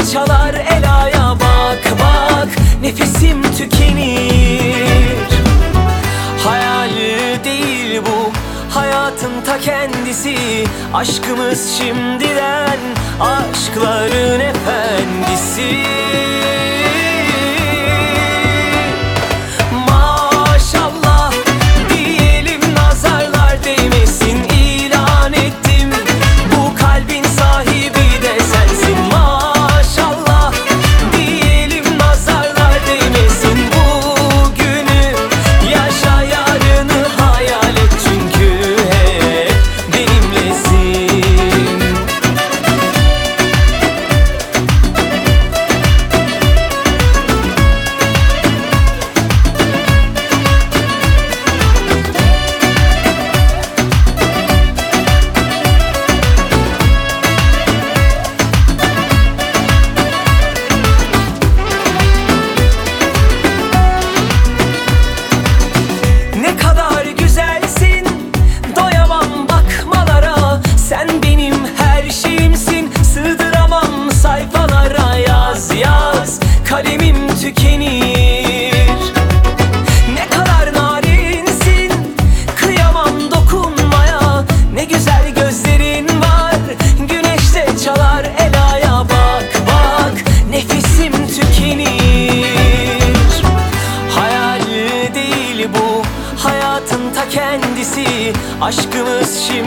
çalar Ela'ya bak bak, nefesim tükenir. Hayal değil bu, hayatın ta kendisi. Aşkımız şimdiden aşkların efendisi. Maşallah diyelim, nazarlar değmesin, ilan ettim. Bu kalbin sahibi de sensin. Maşallah diyelim, nazarlar değmesin. Bugünü yaşa, yarını hayal et, çünkü hep benimlesin. Ne kadar güzelsin, doyamam bakmalara. Sen benim her şeyimsin, sığdıramam sayfalara. Yaz yaz, kalemim tükenir. Ne kadar narinsin, kıyamam dokunmaya. Ne güzel gözlerin var, güneşte çalar Ela'ya bak bak, nefesim tükenir. Hayal değil bu, hayatın ta kendisi. Aşkımız şimdi